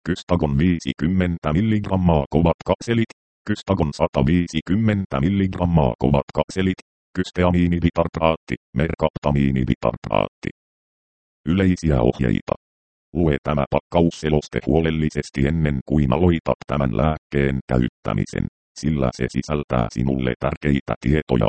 Kystagon 50 mg kovat kapselit. Kystagon 150 mg kovat kapselit. Kysteamiinibitartraatti, merkaptamiinibitartraatti. Yleisiä ohjeita. Lue tämä pakkausseloste huolellisesti ennen kuin aloitat tämän lääkkeen käyttämisen, sillä se sisältää sinulle tärkeitä tietoja.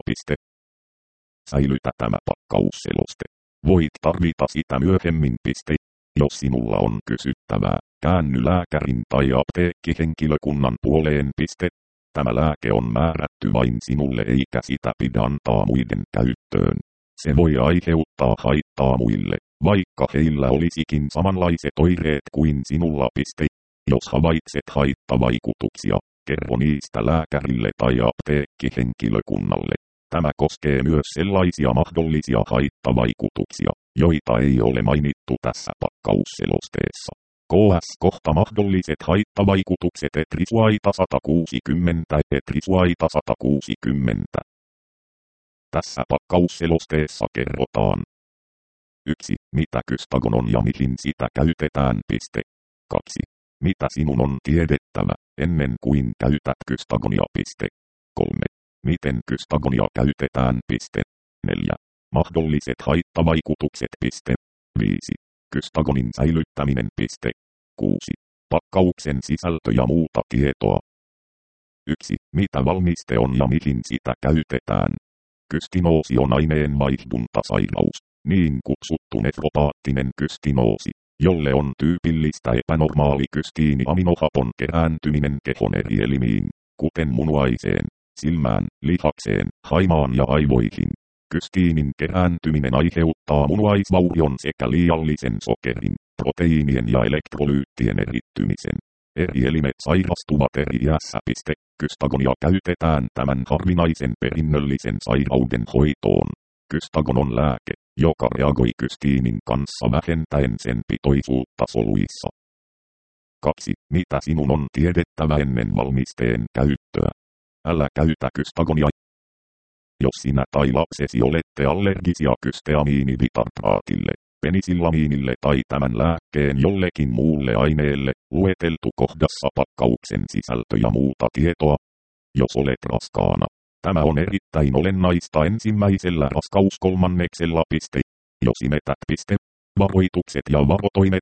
Säilytä tämä pakkausseloste. Voit tarvita sitä myöhemmin. Jos sinulla on kysyttävää, käänny lääkärin tai apteekkihenkilökunnan puoleen. Tämä lääke on määrätty vain sinulle eikä sitä pidä antaa muiden käyttöön. Se voi aiheuttaa haittaa muille, vaikka heillä olisikin samanlaiset oireet kuin sinulla. Jos havaitset haittavaikutuksia, kerro niistä lääkärille tai apteekkihenkilökunnalle. Tämä koskee myös sellaisia mahdollisia haittavaikutuksia, joita ei ole mainittu tässä pakkausselosteessa. Kohta mahdolliset haittavaikutukset etrisuaita 160 etrisuaita 160. Tässä pakkausselosteessa kerrotaan. 1. Mitä kystagon on ja mihin sitä käytetään. 2. Mitä sinun on tiedettävä, ennen kuin käytät kystagonia. 3. Miten kystagonia käytetään. 4. Mahdolliset haittavaikutukset. 5. Kystagonin säilyttäminen. 6. Pakkauksen sisältö ja muuta tietoa. 1. Mitä valmiste on ja mihin sitä käytetään. Kystinoosi on aineenvaihduntasairaus, niin kutsuttu nefropaattinen kystinoosi, jolle on tyypillistä epänormaali kystiiniaminohapon kerääntyminen kehon eri elimiin, kuten munuaiseen, silmään, lihakseen, haimaan ja aivoihin. Kystiinin kerääntyminen aiheuttaa munuaisvaurion sekä liiallisen sokerin, proteiinien ja elektrolyyttien erittymisen. Eri elimet sairastuvat eri iässä. Kystagonia käytetään tämän harvinaisen perinnöllisen sairauden hoitoon. Kystagon on lääke, joka reagoi kystiinin kanssa vähentäen sen pitoisuutta soluissa. 2. Mitä sinun on tiedettävä ennen valmisteen käyttöä? Älä käytä kystagonia, jos sinä tai lapsesi olette allergisia kysteamiinibitartraatille, penisillamiinille tai tämän lääkkeen jollekin muulle aineelle, lueteltu kohdassa pakkauksen sisältö ja muuta tietoa. Jos olet raskaana, tämä on erittäin olennaista ensimmäisellä raskauskolmanneksella. Jos imetät. Varoitukset ja varotoimet.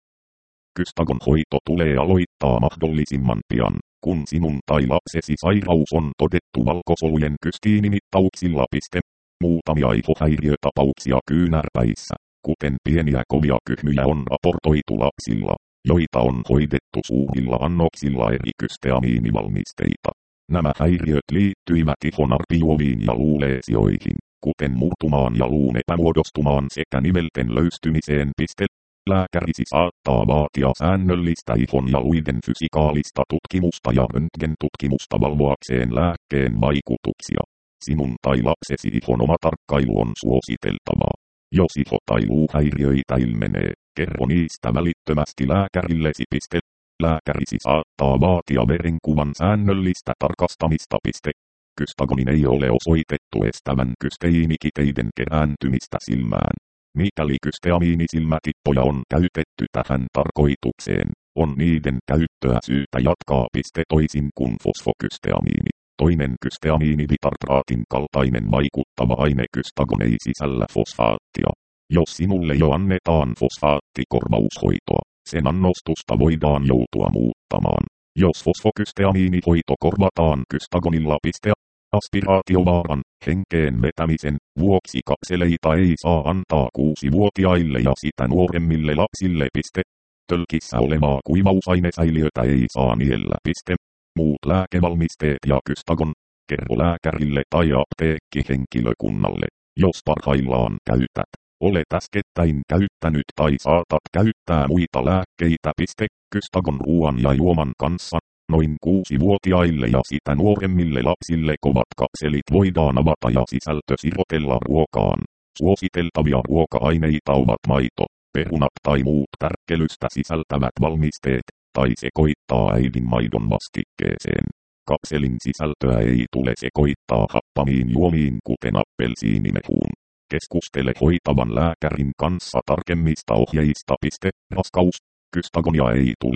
Kystagon hoito tulee aloittaa mahdollisimman pian, kun sinun tai lapsesi sairaus on todettu valkosolujen kystiinimittauksilla. Muutamia ihohäiriötapauksia kyynärpäissä, kuten pieniä kovia kyhmyjä, on raportoitu lapsilla, joita on hoidettu suurilla annoksilla eri kysteamiinivalmisteita. Nämä häiriöt liittyivät ihonarpioviin ja luuleesioihin, kuten murtumaan ja luun epämuodostumaan sekä nivelten löystymiseen. Lääkärisi saattaa vaatia säännöllistä ihon ja luiden fysikaalista tutkimusta ja röntgentutkimusta valvoakseen lääkkeen vaikutuksia. Sinun tai lapsesi ihon oma tarkkailu on suositeltavaa. Jos iho- tai luuhäiriöitä ilmenee, kerro niistä välittömästi lääkärillesi. Lääkärisi saattaa vaatia verenkuvan säännöllistä tarkastamista. Kystagonin ei ole osoitettu estävän kysteiinikiteiden kerääntymistä silmään. Mikäli kysteamiinisilmätippoja on käytetty tähän tarkoitukseen, on niiden käyttöä syytä jatkaa. Toisin kuin fosfokysteamiini. Toinen kysteamiinibitartraatin kaltainen vaikuttava aine kystagon ei sisällä fosfaattia. Jos sinulle jo annetaan fosfaattikorvaushoitoa, sen annostusta voidaan joutua muuttamaan. Jos fosfokysteamiinihoito korvataan kystagonilla. Aspiraatiovaaran, henkeen vetämisen, vuoksi kapseleita ei saa antaa 6-vuotiaille ja sitä nuoremmille lapsille. Tölkissä olevaa kuivausainesäiliötä ei saa niellä. Muut lääkevalmisteet ja kystagon. Kerro lääkärille tai apteekkihenkilökunnalle, jos parhaillaan käytät. Olet äskettäin käyttänyt tai saatat käyttää muita lääkkeitä. Kystagon ruoan ja juoman kanssa. Noin 6-vuotiaille ja sitä nuoremmille lapsille kovat kapselit voidaan avata ja sisältö sirotella ruokaan. Suositeltavia ruoka-aineita ovat maito, perunat tai muut tärkkelystä sisältävät valmisteet, tai sekoittaa äidin maidon vastikkeeseen. Kapselin sisältöä ei tule sekoittaa happamiin juomiin, kuten appelsiinimehuun. Keskustele hoitavan lääkärin kanssa tarkemmista ohjeista. Raskaus. Kystagonia ei tule käyttää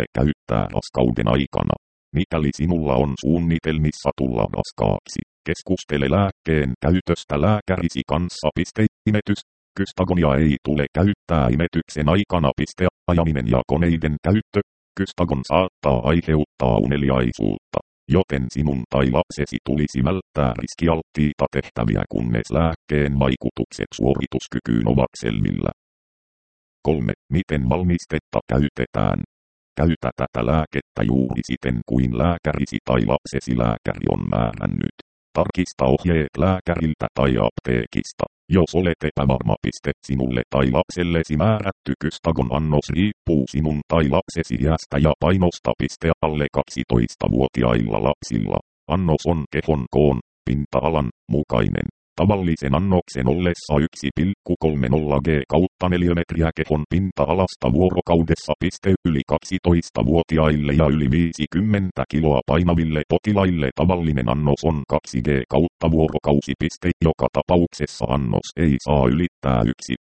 välttää raskauden aikana. Mikäli sinulla on suunnitelmissa tulla raskaaksi, keskustele lääkkeen käytöstä lääkärisi kanssa. Imetys. Kystagonia ei tule käyttää imetyksen aikana. Ajaminen ja koneiden käyttö. Kystagon saattaa aiheuttaa uneliaisuutta, joten sinun tai lapsesi tulisi välttää riskialttiita tehtäviä, kunnes lääkkeen vaikutukset suorituskykyyn ovat selvillä. 3. Miten valmistetta käytetään? Käytä tätä lääkettä juuri siten kuin lääkärisi tai lapsesi lääkäri on määrännyt. Tarkista ohjeet lääkäriltä tai apteekista. Jos olet epävarma, sinulle tai lapsellesi määrätty Kystagon annos riippuu sinun tai lapsesi iästä ja painosta. Alle 12-vuotiailla lapsilla annos on kehon koon, pinta-alan mukainen. Tavallisen annoksen ollessa 1,30 g/neliömetriä kehon pinta-alasta vuorokaudessa. Yli 12-vuotiaille ja yli 50 kiloa painaville potilaille tavallinen annos on 2 g/vuorokausi. Joka tapauksessa annos ei saa ylittää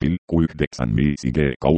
1,95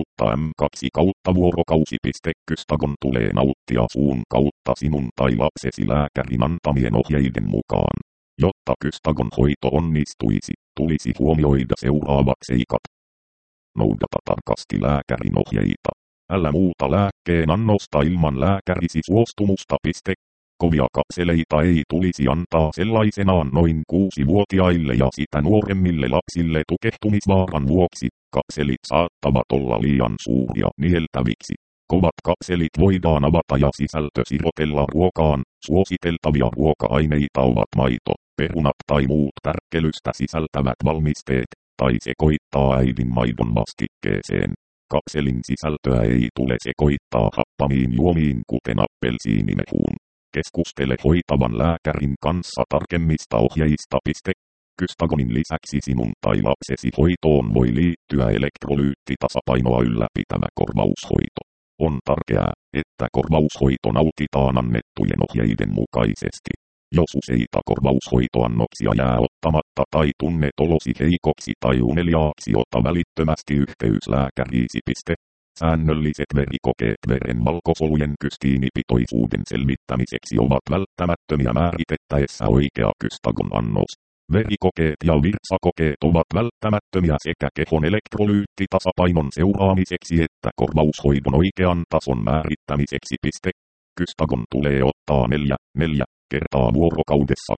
g/m2/vuorokausi. Kystagon tulee nauttia suun kautta sinun tai lapsesi lääkärin antamien ohjeiden mukaan. Jotta Kystagon hoito onnistuisi, tulisi huomioida seuraavat seikat. Noudata tarkasti lääkärin ohjeita. Älä muuta lääkkeen annosta ilman lääkärisi suostumusta. Kovia kapseleita ei tulisi antaa sellaisenaan noin 6-vuotiaille ja sitä nuoremmille lapsille tukehtumisvaaran vuoksi. Kapselit saattavat olla liian suuria nieltäviksi. Kovat kapselit voidaan avata ja sisältö sirotella ruokaan. Suositeltavia ruoka-aineita ovat maito, perunat tai muut tärkkelystä sisältävät valmisteet, tai sekoittaa äidin maidon vastikkeeseen. Kapselin sisältöä ei tule sekoittaa happamiin juomiin, kuten appelsiinimehuun. Keskustele hoitavan lääkärin kanssa tarkemmista ohjeista. Kystagonin lisäksi sinun tai lapsesi hoitoon voi liittyä elektrolyyttitasapainoa ylläpitävä korvaushoito. On tärkeää, että korvaushoito nautitaan annettujen ohjeiden mukaisesti. Jos useita korvaushoitoannoksia jää ottamatta tai tunnet olosi heikoksi tai uneliaaksi, ota välittömästi yhteys lääkäriisi. Säännölliset verikokeet veren valkosolujen kystiinipitoisuuden selvittämiseksi ovat välttämättömiä määritettäessä oikea Kystagon annos. Verikokeet ja virtsakokeet ovat välttämättömiä sekä kehon elektrolyyttitasapainon seuraamiseksi että korvaushoidon oikean tason määrittämiseksi. Kystagon tulee ottaa 4 kertaa vuorokaudessa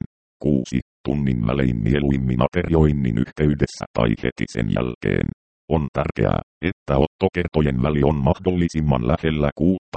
6 tunnin välein, mieluimmin aterioinnin yhteydessä tai heti sen jälkeen. On tärkeää, että ottokertojen väli on mahdollisimman lähellä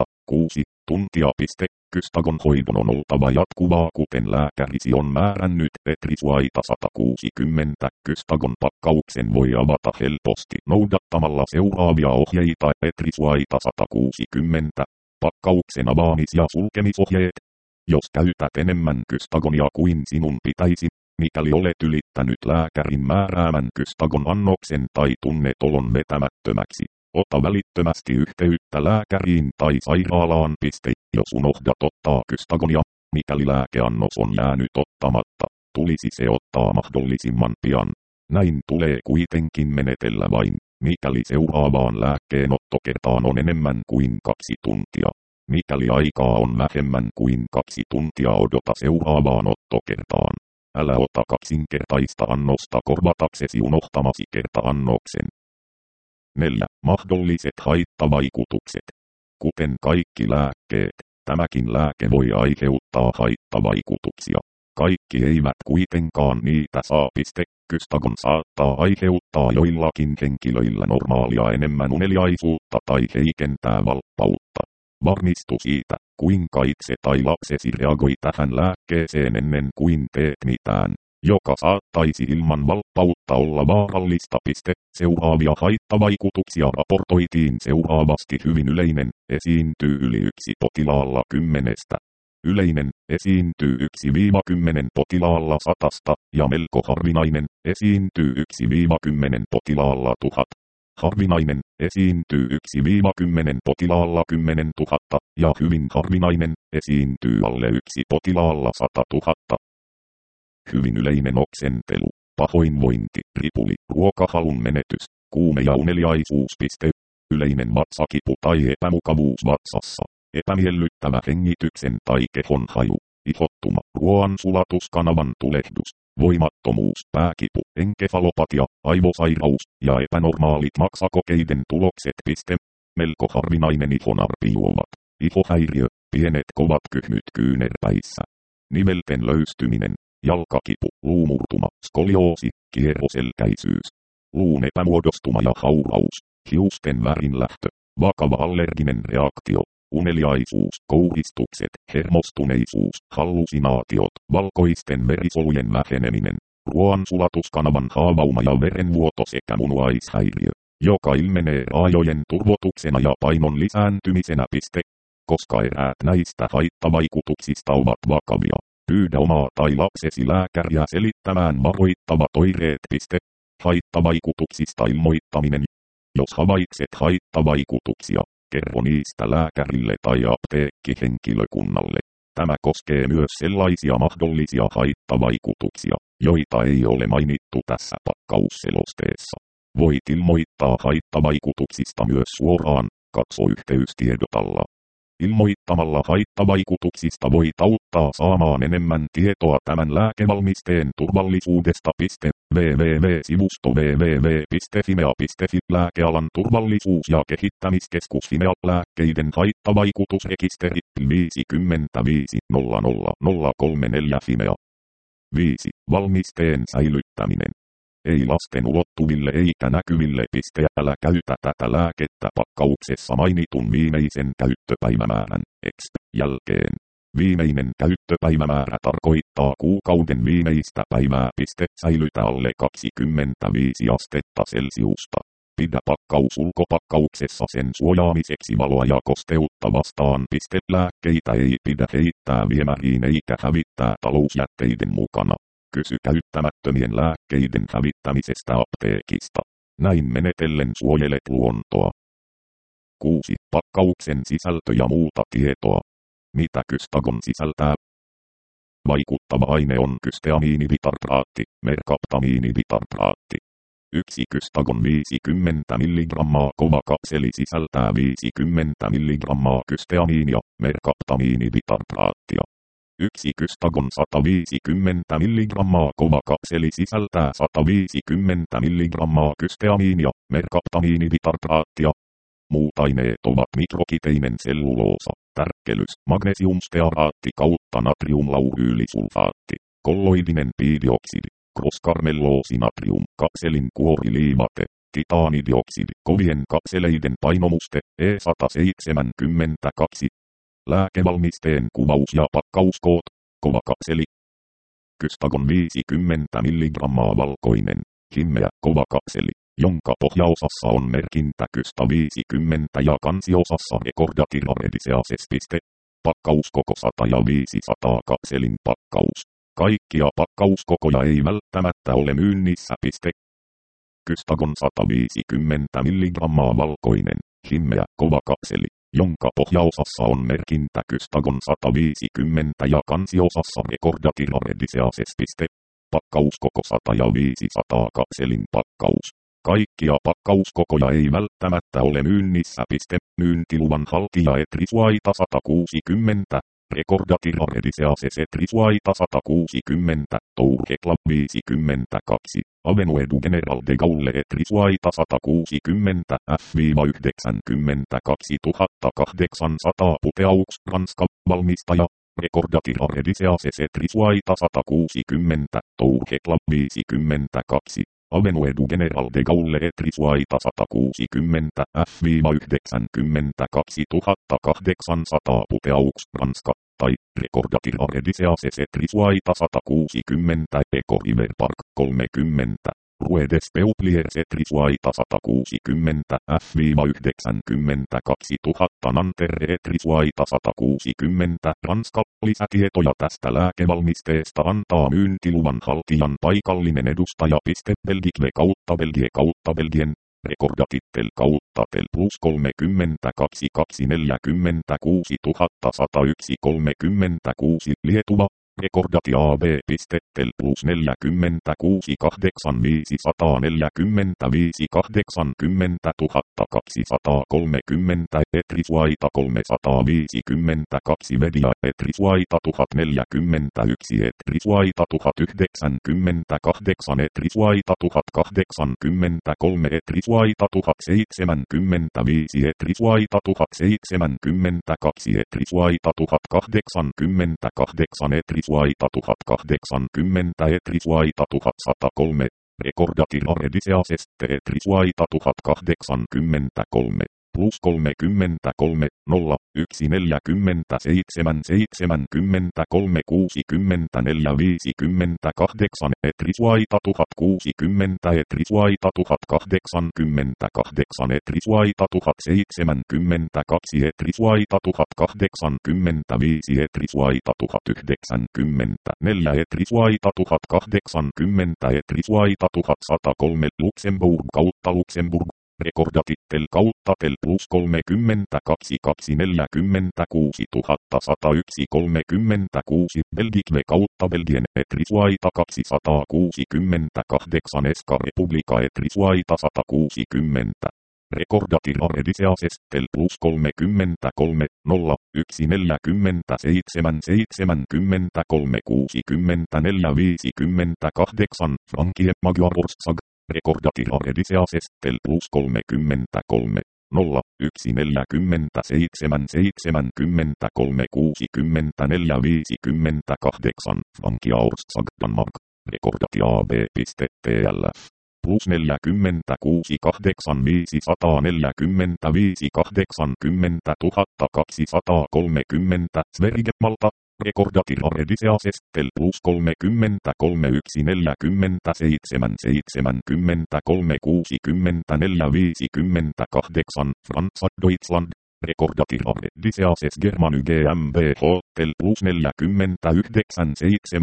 6 tuntia. Kystagon hoidon on oltava jatkuvaa, kuten lääkärisi on määrännyt. Petrisuaita 160. Kystagon pakkauksen voi avata helposti noudattamalla seuraavia ohjeita. Petrisuaita 160. Pakkauksen avaamis- ja sulkemisohjeet. Jos käytät enemmän Kystagonia kuin sinun pitäisi, mikäli olet ylittänyt lääkärin määräämän Kystagon annoksen tai tunnet olon vetämättömäksi, ota välittömästi yhteyttä lääkäriin tai sairaalaan. Jos unohdat ottaa Kystagonia, mikäli lääkeannos on jäänyt ottamatta, tulisi se ottaa mahdollisimman pian. Näin tulee kuitenkin menetellä vain, mikäli seuraavaan lääkkeenottokertaan on enemmän kuin 2 tuntia. Mikäli aikaa on vähemmän kuin 2 tuntia, odota seuraavaan ottokertaan. Älä ota kaksinkertaista annosta korvataksesi unohtamasi kerta-annoksen. 4. Mahdolliset haittavaikutukset. Kuten kaikki lääkkeet, tämäkin lääke voi aiheuttaa haittavaikutuksia. Kaikki eivät kuitenkaan niitä saa. Kystagon saattaa aiheuttaa joillakin henkilöillä normaalia enemmän uneliaisuutta tai heikentää valppautta. Varmistu siitä, kuinka itse tai lapsesi reagoi tähän lääkkeeseen ennen kuin teet mitään, joka saattaisi ilman valppautta olla vaarallista. Seuraavia haittavaikutuksia raportoitiin seuraavasti. Hyvin yleinen, esiintyy yli 1 potilaalla 10. Yleinen, esiintyy 1-10 potilaalla 100 ja melko harvinainen, esiintyy 1-10 potilaalla 1000. Harvinainen, esiintyy 1-10 potilaalla 10 000 ja hyvin harvinainen, esiintyy alle 1 potilaalla 100 000. Hyvin yleinen oksentelu, pahoinvointi, ripuli, ruokahalun menetys, kuume ja uneliaisuus. Yleinen vatsakipu tai epämukavuus vatsassa. epämiellyttävä hengityksen tai kehon haju, ihottuma, ruoansulatuskanavan tulehdus, voimattomuus, pääkipu, enkefalopatia, aivosairaus ja epänormaalit maksakokeiden tulokset. Melko harvinainen ihonarpijuovat, ihohäiriö, pienet kovat kyhmyt kyynärpäissä, nivelten löystyminen, jalkakipu, luumurtuma, skolioosi, kierroselkäisyys, luun epämuodostuma ja hauraus, hiusten värinlähtö, vakava allerginen reaktio, uneliaisuus, kouristukset, hermostuneisuus, hallusinaatiot, valkoisten verisolujen väheneminen, ruoansulatuskanavan haavauma ja verenvuoto sekä munuaishäiriö, joka ilmenee raajojen turvotuksena ja painon lisääntymisenä. Koska eräät näistä haittavaikutuksista ovat vakavia, pyydä omaa tai lapsesi lääkäriä selittämään varoittavat oireet. Haittavaikutuksista ilmoittaminen. Jos havaitset haittavaikutuksia, kerro niistä lääkärille tai apteekkihenkilökunnalle. Tämä koskee myös sellaisia mahdollisia haittavaikutuksia, joita ei ole mainittu tässä pakkausselosteessa. Voit ilmoittaa haittavaikutuksista myös suoraan, katso yhteystiedot alla. Ilmoittamalla haittavaikutuksista voit auttaa saamaan enemmän tietoa tämän lääkevalmisteen turvallisuudesta. www.sivusto www.fimea.fi Lääkealan turvallisuus- ja kehittämiskeskus Fimea lääkkeiden haittavaikutusrekisteri 550034 Fimea. 5. Valmisteen säilyttäminen. Ei lasten ulottuville eikä näkyville. Älä käytä tätä lääkettä pakkauksessa mainitun viimeisen käyttöpäivämäärän jälkeen. Viimeinen käyttöpäivämäärä tarkoittaa kuukauden viimeistä päivää. Säilytä alle 25 astetta Celsiusta. Pidä pakkaus ulkopakkauksessa sen suojaamiseksi valoa ja kosteutta vastaan. Lääkkeitä ei pidä heittää viemäriin eikä hävittää talousjätteiden mukana. Kysy käyttämättömien lääkkeiden hävittämisestä apteekista. Näin menetellen suojelet luontoa. 6. Pakkauksen sisältö ja muuta tietoa. Mitä Cystagon sisältää? Vaikuttava aine on cysteamiinibitartraatti, merkaptamiinibitartraatti. 1 Cystagon 50 mg kova kapseli sisältää 50 mg cysteamiinia, merkaptamiinibitartraattia. 1 Cystagon 150 mg kova kapseli sisältää 150 mg cysteamiinia, merkaptamiinibitartraattia. Muut aineet ovat mikrokiteinen selluloosa, tärkkelys, magnesiumstearaatti kautta natriumlauryylisulfaatti, kolloidinen piidioksidi, crosscarmelloosi-natrium, kapselin kuoriliivate, titaanidioksidi, kovien kapseleiden painomuste, E172. Lääkevalmisteen kuvaus ja pakkauskoot, kova kapseli. Cystagon 50 mg valkoinen, himmeä kova kapseli, jonka pohjaosassa on merkintä Cysta 50 ja kansiosassa Recordatilaredicea. Pakkauskoko 100 ja 500 kapselin pakkaus. Kaikkia pakkauskokoja ei välttämättä ole myynnissä. Cystagon 150 mg valkoinen, himmeä kova kapseli, jonka pohjaosassa on merkintä Cystagon 150 ja kansiosassa Recordatilaredicea. Pakkauskoko 100 ja 500 kapselin pakkaus. Kaikkia pakkauskokoja ei välttämättä ole myynnissä. Myyntiluvan haltija Etrisuaita 160, Recordatilaredicea Etrisuaita 160, Tourhecla 52, Avenue du General de Gaulle Etrisuaita 160, F-92 2800 Puteaux, Ranska, valmistaja, Recordatilaredicea Etrisuaita 160, Tourhecla 52. Avenue du General de Gaulle Etrisuaita 160, F-92 2800 Puteaux, Ranska, tai Recordatilaredicea Etrisuaita 160, Eco River Park 30, Rue des Peupliers Etrisuaita 160, F-92 000 Nanterre Etrisuaita 160, Ranska. Lisätietoja tästä lääkevalmisteesta antaa myyntiluvan haltijan paikallinen edustaja. Belgique/Belgien, Recordatitel /tel plus 32 246 101 36 Lietuva, Rekordati AB pistetel plus 46 8 545 80 230 Etrisvaita 352 Vedia Etrisvaita 1041 Etrisvaita 1098 Etrisvaita 1083 Etrisvaita 1075 Etrisvaita 1072 Etrisvaita 1088 Etrisvaita 1080 Etrisvaita 1103 Rekordatil Arediseaseste Etrisvaita 1083 plus 33 0 1 47 70 3 64 58 Etrisvaita 1060 Etrisvaita 1088 Etrisvaita 1072 Etrisvaita 1085 Etrisvaita 1094 Etrisvaita 1080 Etrisvaita 1103 Luxemburg kautta Luxemburg Rekordatitel kautta tel plus 32 246 101 36 Belgikve kautta Belgien Etrisvaita 268 Eska Republika Etrisvaita 160 Rekordatil Arediseasestel plus 33 0 1 47 70 3 64 58 Frankie Magyarország Rekordatil Arediseasestel plus 33 0 1 47 70 3 64 58 Frankiaország Danmark Rekordati AB.TLF plus 46 8 545 80 230 Sverige Malta Rekordatil Arediseasestel plus 33 1 47 70 3 64 58 Franza Deutschland Rekordatil Arediseases Germany GmbH tel plus 49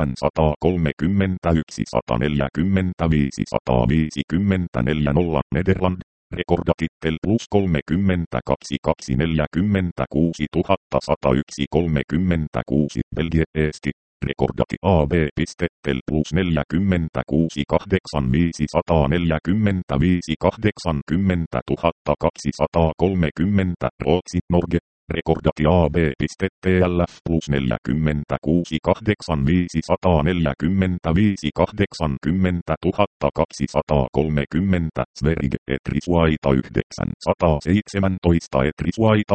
731 145 154 0 Nederland Rekordatitel plus 32 246 101 36 Belgia Eesti Rekordati AB.tel plus 46 8 545 80 230 Ruotsi Norge Rekordati AB.TLF plus 46 8 545 80 230 Sverige Etrisvaita 917 Etrisvaita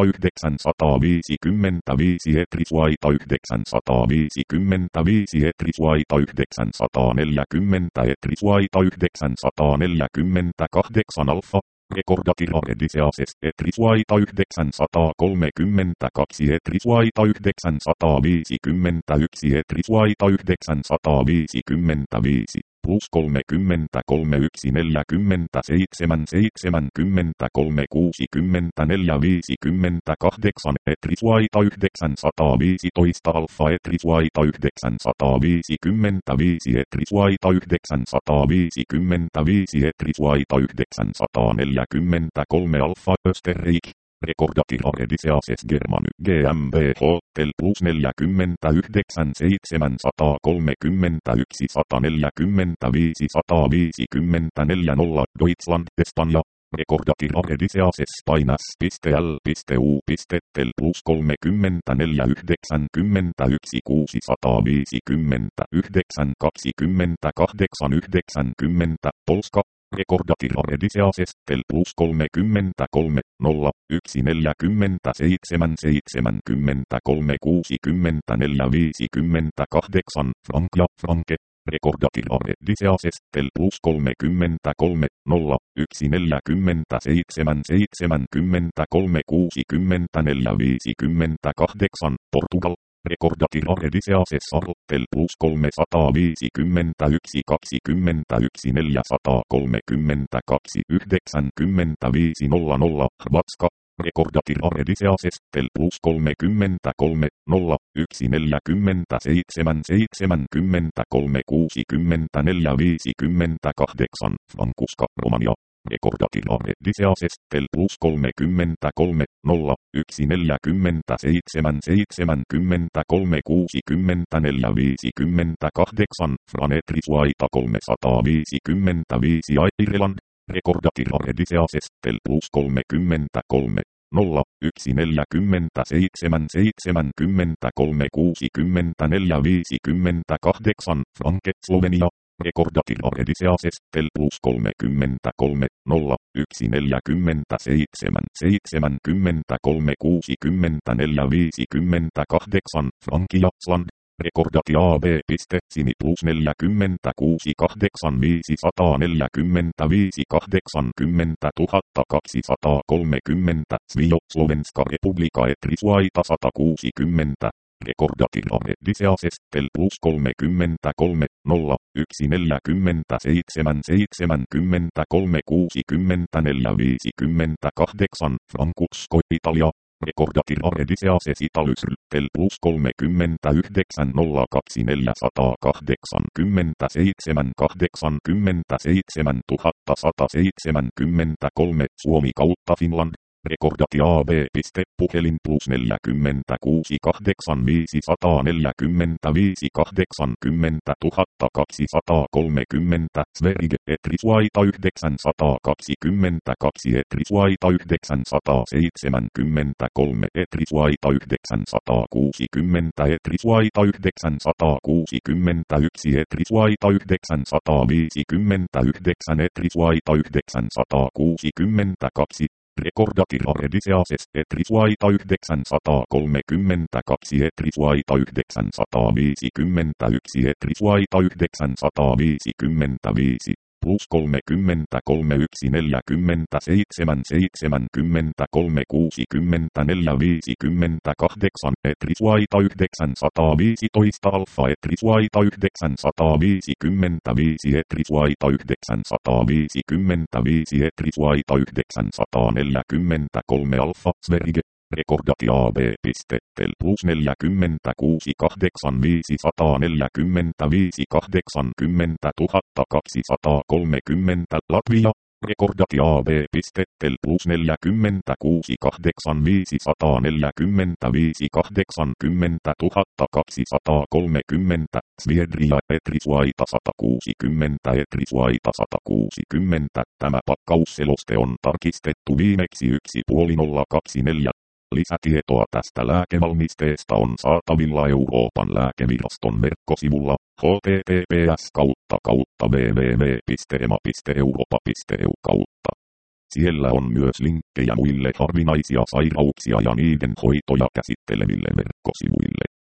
955 Etrisvaita 955 Etrisvaita 940 Etrisvaita 948 Alfa Rekordatil Arediseases Etrisvaita 932 Etrisvaita 951 Etrisvaita 955 plus 33 1 47 70 3 64 58 Etrisvaita 915 Alfa Etrisvaita 955 Etrisvaita 955 Etrisvaita 943 Alfa Österreich Rekordatil Arediseases Germany GmbH tel plus 49 731 145 154 0 Deutschland Espanja Rekordatil Arediseases Painas.L.U.tel plus 34 91 650 9 28 90 Polska Rekordatil Arediseases tel plus 33 0 1 47 70 3 64 58 Frankia Franke Rekordatil Arediseases tel plus 33 0 1 47 70 3 64 58 Portugal Rekordatil Arediseases Artel plus 351 21 432 95 00 Hrvatska Rekordatil Arediseases tel plus 33 0 1 47 70 3 64 58 Frankuska Romania Rekordatilare Diseases tel plus 33 0 1 47 73 64 58 Franetriswaita 355 Aireland. Rekordatilare Diseases tel plus 33 0 1 47 73 64 58 Franket Slovenia. Rekordatilare Diseases tel plus 33 0 1 47 73 64 58 Frankiatsland. Rekordati AB. Sini plus 46 8 545 80 230 Svio Slovenska Republika Etriswaita 160. Rekordatilare Diseases tel plus 33 0 1 47 73 64 58 Frankutsko Italia. Rekordatilare Diseases Italus tel plus 39 0 2 487 87 173 Suomi kautta Finland. Rekordati AB. Puhelin plus 46 8 545 80 230 Sverige Etriswaita 922 Etriswaita 973 Etriswaita 960 Etriswaita 961 Etriswaita 959 Etriswaita 962 Rekordatilare Diseases Etriswaita 932 Etriswaita 951 Etriswaita 955 plus 33 1 47 73 64 Etriswaita 915 Alfa Etriswaita 955 Etriswaita 955 Etriswaita 943 Alfa Sverige. Rekordati AB. Tel plus 46 8 545 80 230 Latvia. Rekordati AB. Tel plus 46 8 545 80 230 Sviedria Etriswaita 160 Etriswaita 160. Tämä pakkausseloste on tarkistettu viimeksi 1.024. Lisätietoa tästä lääkevalmisteesta on saatavilla Euroopan lääkeviraston verkkosivulla https://www.ema.europa.eu. Siellä on myös linkkejä muille harvinaisia sairauksia ja niiden hoitoja käsitteleville verkkosivuille.